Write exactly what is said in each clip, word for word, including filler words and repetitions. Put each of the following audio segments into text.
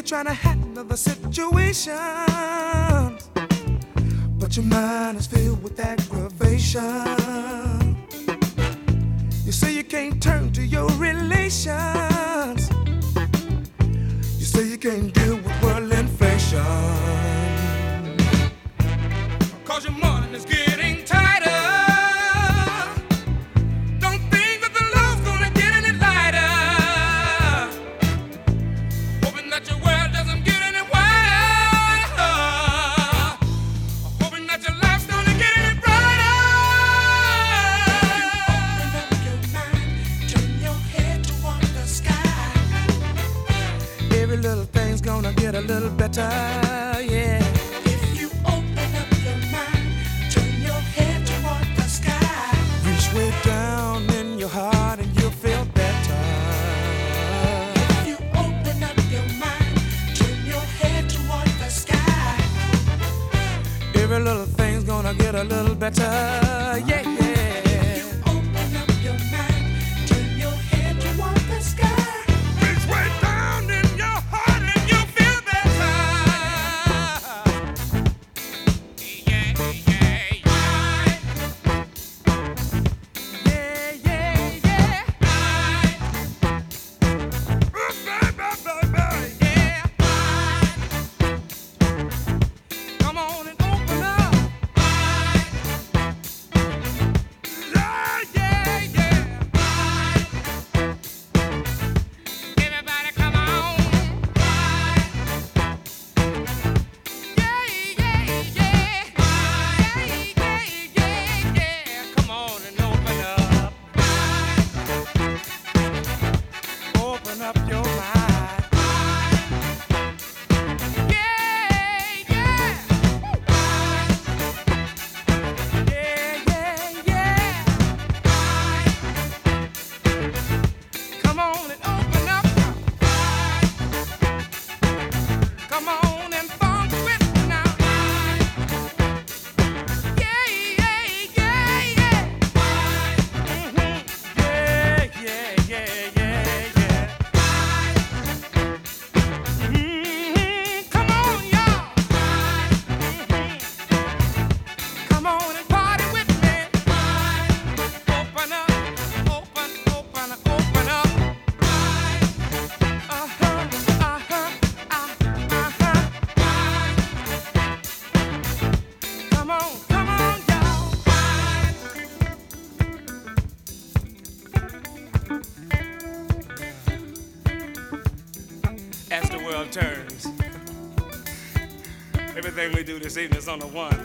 trying to handle the situation, but your mind is filled with aggravation. You say you can't turn to your relations. You say you can't deal with world inflation, 'cause your money is getting tighter. Don't think that the love's gonna get any lighter. Hoping that your world doesn't get any wider. Hoping that your life's gonna get any brighter. Open up your mind, turn your head toward the sky. Every little thing's gonna get a little better, yeah. If you open up your mind, turn your head toward the sky. Reach way down in your heart and you'll feel better. If you open up your mind, turn your head toward the sky. Every little thing's gonna get a little better, yeah, yeah. If you open up your mind, turn your head toward the sky. Reach way down in your heart and you'll feel better. Yeah, yeah, yeah. Yeah, yeah, yeah. Ooh, baby, baby, yeah. Come on and open up. Yeah, yeah, yeah. Everybody come on. Yeah, yeah, yeah. Yeah, yeah, yeah, yeah. Come on and open up. Open up your mind. Yeah, yeah. Yeah, yeah, yeah. Come on and open up. Come on and funk with me now. Yeah, yeah, yeah, yeah. Mhm. Yeah, yeah, yeah, yeah, yeah. Mhm. Come on, y'all. Mhm. Come on and party with me. Open up, open, open, open up. Uh-huh, uh-huh, uh, uh-huh. Come on, come on, y'all. As the world turns, everything we do this evening is on the one.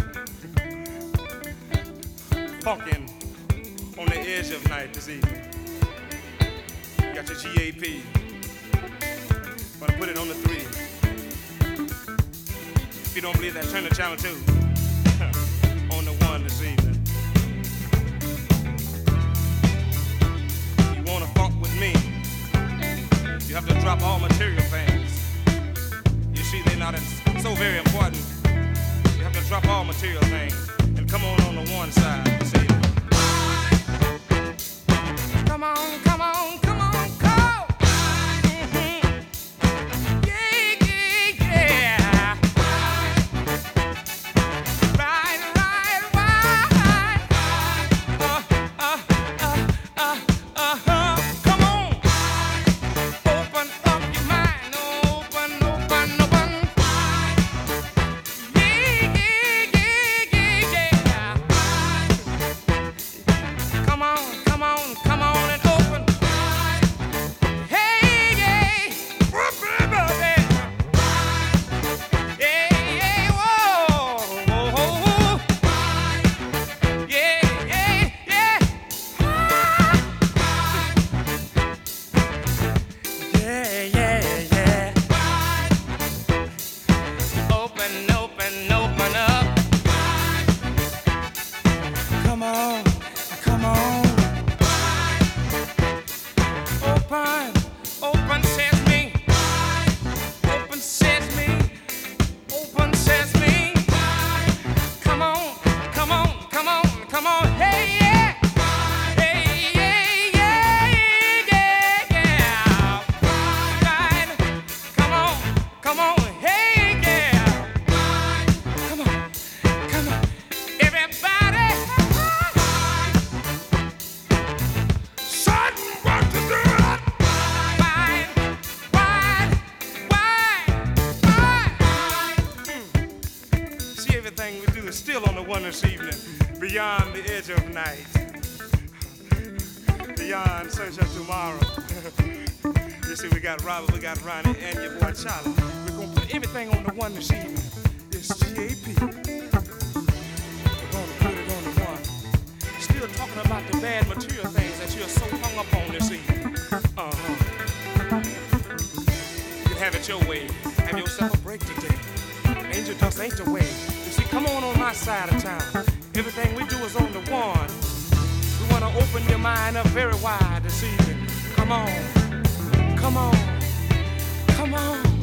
Funkin' on the edge of night this evening. You got your G A P. Gonna put it on the three. If you don't believe that, turn to channel two. On the one this evening. You wanna funk with me? You have to drop all material things. You see, they're not as- so very important. You have to drop all material things and come on on the one side this evening. Come on, come on, come on, go! Mhm. Yeah, yeah, yeah. this evening. Beyond the edge of night. Beyond search of tomorrow. You see, we got Robert, we got Ronnie, and your boy Charlie. We're gonna put everything on the one this evening. It's G A P. We're gonna put it on the one. Still talking about the bad material things that you're so hung up on this evening. Uh-huh. You can have it your way. Have yourself a break today. Angel dust ain't the way. You see, come on on my side of town. Everything we do is on the one. We wanna open your mind up very wide this evening. Come on. Come on, come on.